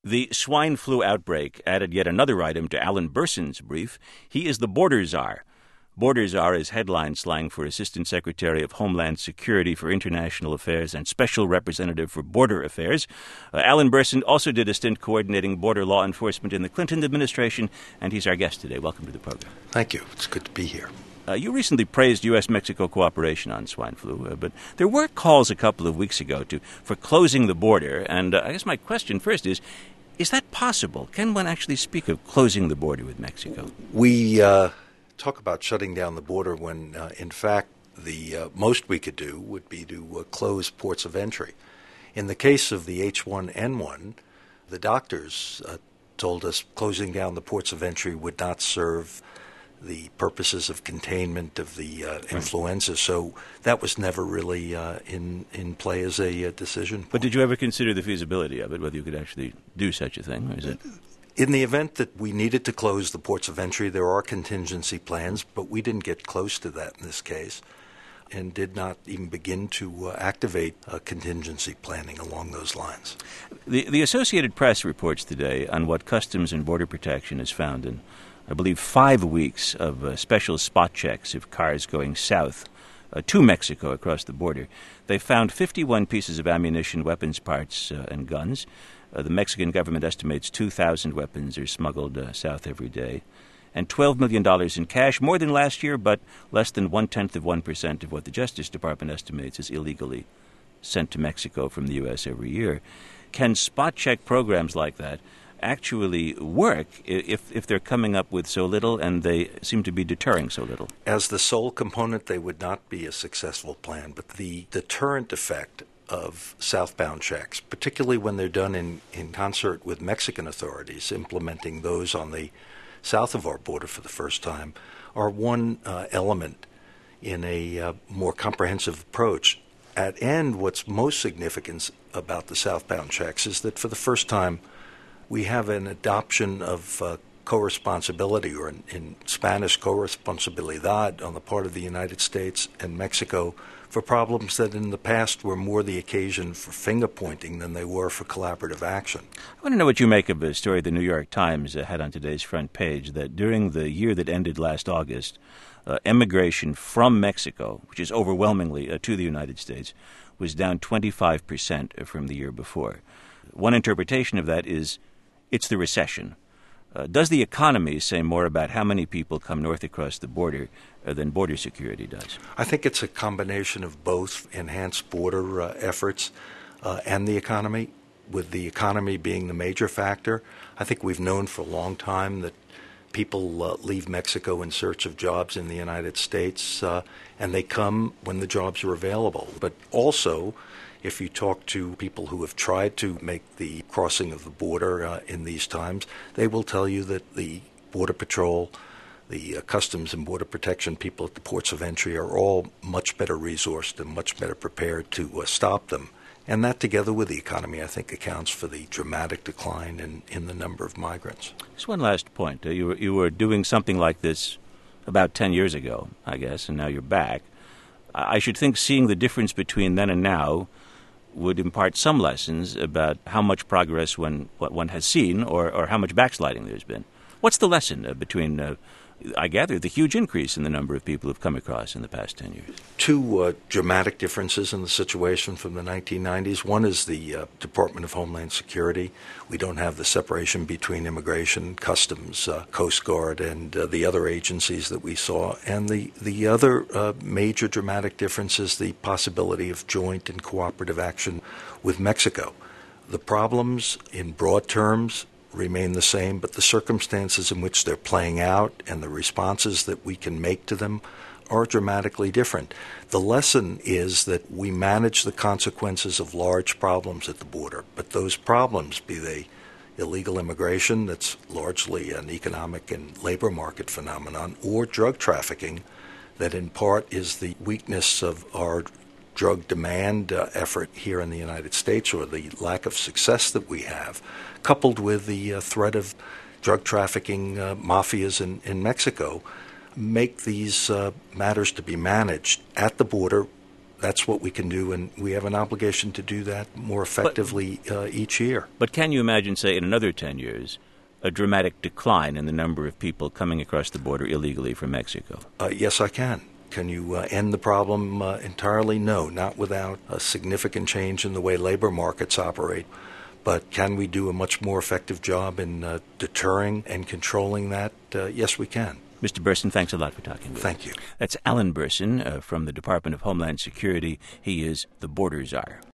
The swine flu outbreak added yet another item to Alan Berson's brief. He is the border czar. Border czar is headline slang for Assistant Secretary of Homeland Security for International Affairs and Special Representative for Border Affairs. Alan Berson also did a stint coordinating border law enforcement in the Clinton administration, and he's our guest today. Welcome to the program. Thank you. It's good to be here. You recently praised U.S.-Mexico cooperation on swine flu, but there were calls a couple of weeks ago for closing the border, and I guess my question first is that possible? Can one actually speak of closing the border with Mexico? We talk about shutting down the border when, in fact, the most we could do would be to close ports of entry. In the case of the H1N1, the doctors told us closing down the ports of entry would not serve the purposes of containment of the influenza, so that was never really in play as a decision point. But did you ever consider the feasibility of it, whether you could actually do such a thing? Or is it? In the event that we needed to close the ports of entry, there are contingency plans, but we didn't get close to that in this case and did not even begin to activate contingency planning along those lines. The Associated Press reports today on what Customs and Border Protection has found in, I believe, 5 weeks of special spot checks of cars going south to Mexico across the border. They found 51 pieces of ammunition, weapons parts, and guns. The Mexican government estimates 2,000 weapons are smuggled south every day. And $12 million in cash, more than last year, but less than 0.1% of what the Justice Department estimates is illegally sent to Mexico from the U.S. every year. Can spot check programs like that actually work if they're coming up with so little and they seem to be deterring so little? As the sole component, they would not be a successful plan, but the deterrent effect of southbound checks, particularly when they're done in concert with Mexican authorities implementing those on the south of our border for the first time, are one element in a more comprehensive approach. At end, what's most significant about the southbound checks is that for the first time we have an adoption of co-responsibility, or in Spanish, corresponsabilidad, on the part of the United States and Mexico for problems that in the past were more the occasion for finger-pointing than they were for collaborative action. I want to know what you make of a story the New York Times had on today's front page, that during the year that ended last August, immigration from Mexico, which is overwhelmingly to the United States, was down 25% from the year before. One interpretation of that is it's the recession. Does the economy say more about how many people come north across the border than border security does? I think it's a combination of both enhanced border efforts and the economy, with the economy being the major factor. I think we've known for a long time that people leave Mexico in search of jobs in the United States, and they come when the jobs are available. But also, if you talk to people who have tried to make the crossing of the border in these times, they will tell you that the Border Patrol, the Customs and Border Protection people at the ports of entry are all much better resourced and much better prepared to stop them. And that, together with the economy, I think accounts for the dramatic decline in the number of migrants. Just one last point. You were doing something like this about 10 years ago, I guess, and now you're back. I should think seeing the difference between then and now would impart some lessons about how much progress what one has seen or how much backsliding there's been. What's the lesson between, I gather, the huge increase in the number of people who've come across in the past 10 years? Two dramatic differences in the situation from the 1990s. One is the Department of Homeland Security. We don't have the separation between immigration, customs, Coast Guard, and the other agencies that we saw. And the other major dramatic difference is the possibility of joint and cooperative action with Mexico. The problems, in broad terms, remain the same, but the circumstances in which they're playing out and the responses that we can make to them are dramatically different. The lesson is that we manage the consequences of large problems at the border, but those problems, be they illegal immigration, that's largely an economic and labor market phenomenon, or drug trafficking, that in part is the weakness of our drug demand effort here in the United States, or the lack of success that we have, coupled with the threat of drug trafficking mafias in Mexico, make these matters to be managed at the border that's what we can do, and we have an obligation to do that more effectively each year. But can you imagine, say, in another 10 years, a dramatic decline in the number of people coming across the border illegally from Mexico? Yes, I can. Can you end the problem entirely? No, not without a significant change in the way labor markets operate. But can we do a much more effective job in deterring and controlling that? Yes, we can. Mr. Burson, thanks a lot for talking with us. Thank you. That's Alan Burson from the Department of Homeland Security. He is the border czar.